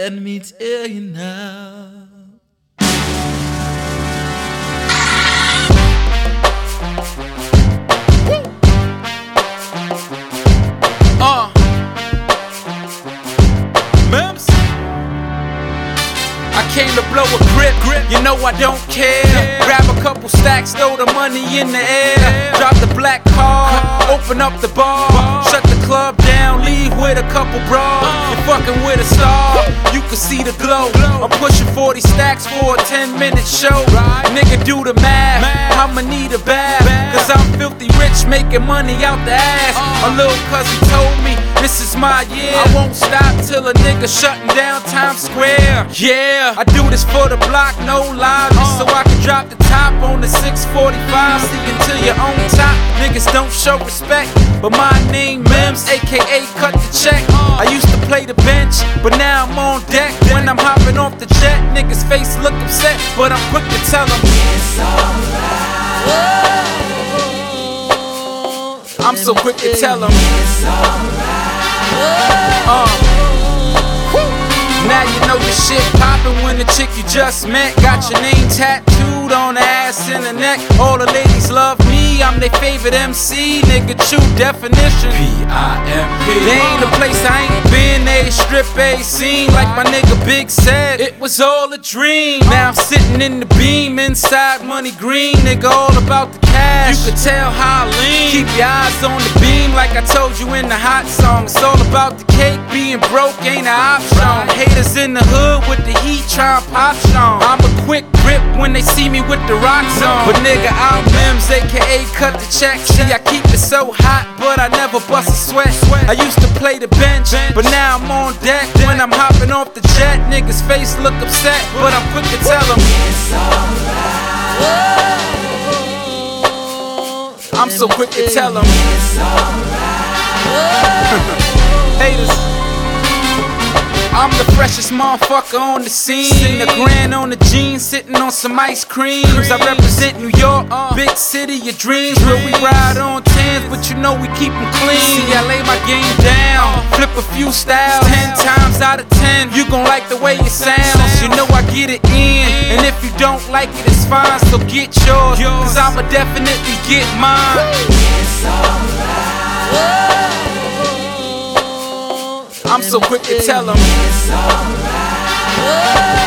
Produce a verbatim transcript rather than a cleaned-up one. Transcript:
Let me tell you now. Uh Mims, I came to blow a grip, grip. You know I don't care. Yeah. Grab a couple stacks, throw the money in the air. Yeah. Drop the black card, open up the bar, bar. Shut the club down, leave with a couple bras. Uh. You're fucking with a star, you can see the glow. glow. I'm pushing forty stacks for a ten minute show. Right. Nigga, do the math, math. I'ma need a bath, bath. Cause I'm filthy rich, making money out the ass. Uh. A little cousin told me this is my year. I won't stop till a nigga shutting down Times Square. Yeah, I do this for the block, no lies, uh. so I can drop the top on the six forty-five. See until you're on top. Niggas don't show respect, but my name Mims, aka cut the check. uh. I used to play the bench, but now I'm on deck. When I'm hopping off the jet, niggas face look upset, but I'm quick to tell them it's alright. I'm so quick to tell them it's alright. Uh. Now you know the shit poppin' when the chick you just met got your name tattooed on the ass and the neck. All the ladies love me, I'm their favorite M C. Nigga, true definition P I M P. There ain't a place I ain't been, they strip A scene. Like my nigga Big said, it was all a dream. Now I'm sitting in the beam inside money green. Nigga, all about the cash, you could tell how I lean. Keep your eyes on the beam like I told you in the hot song. It's all about the cake, being broke ain't an option. Haters in the hood with the heat trying pop Sean. I'm a quick grip when they see me with the rocks on. But nigga, I'm Mims, aka cut the check. See, I keep it so hot, but I never bust a sweat. I used to play the bench, but now I'm on deck. When I'm hopping off the jet, niggas face look upset, but I'm quick to tell them it's alright. I'm so quick to tell them it's alright. Haters, I'm the freshest motherfucker on the scene. The grand on the jeans, sitting on some ice creams. I represent New York, big city of dreams, where we ride on tens, but you know we keep them clean. See, I lay my game down, flip a few styles, ten times out of ten, you gon' like the way it sounds. You know I get it in, and if you don't like it, it's fine, so get yours, cause I'ma definitely get mine. It's alright. I'm so quick to tell them it's alright.